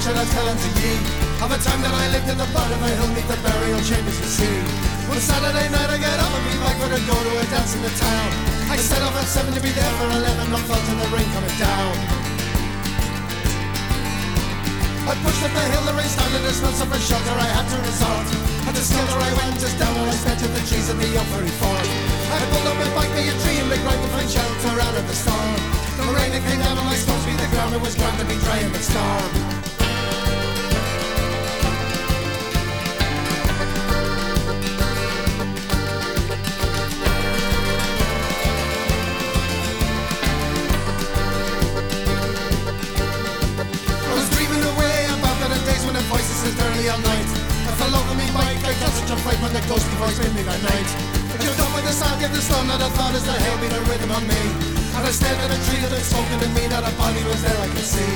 should I tell unto ye of a time that I lived in the bottom of a hill neath the burial chambers you see. One Saturday night I get up and me bike for to go to a dance in the town. I set off at 7 to be there for 11, not felt in the rain coming down. I pushed up the hill, the rain started to smell, so for shelter I had to resort. At the shelter I went just down and I spent in the trees in the Yokery Fort. I pulled up my bike by a tree and big right to find shelter out of the storm. The rain that came down on my stones beat the ground, it was grand to be dry in the storm. Voices is early all night. I fell over me bike, I got such a fright when the ghostly voice made me that night. I jumped up with the sound, get the storm that I thought as the hail beat a rhythm on me. And I stared at a tree that had spoken to me, that a body was there I could see.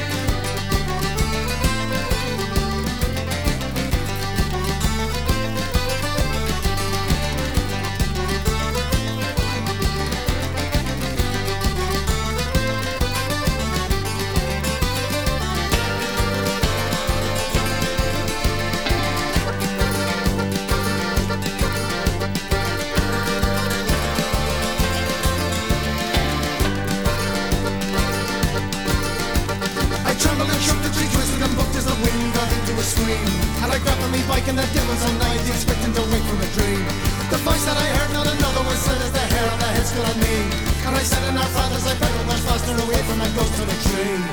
And I grabbed on me bike and the devil's on 90, expecting to wake from a dream. The voice that I heard, not another was said as the hair on the head stood on me. And I said in our fathers I pedaled much faster away from that ghost of a tree.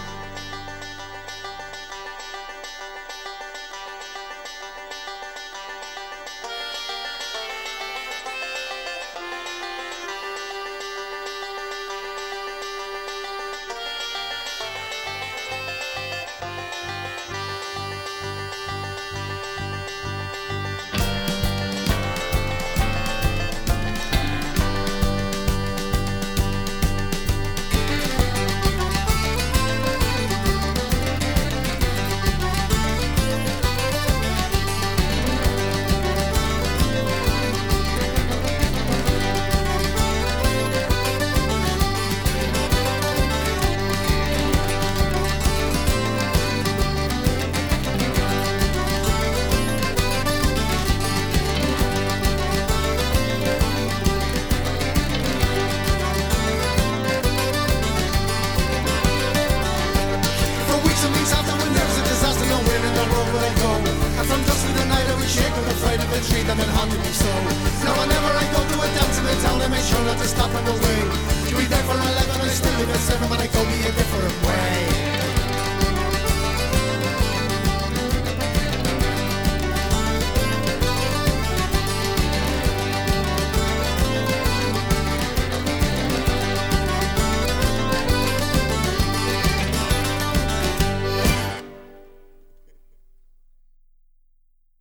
Tree that had haunted me so. Now whenever I go to a dance in the town, I make sure not to stop on the way. To be there for 11, I still leave at 7, but I go be a different way.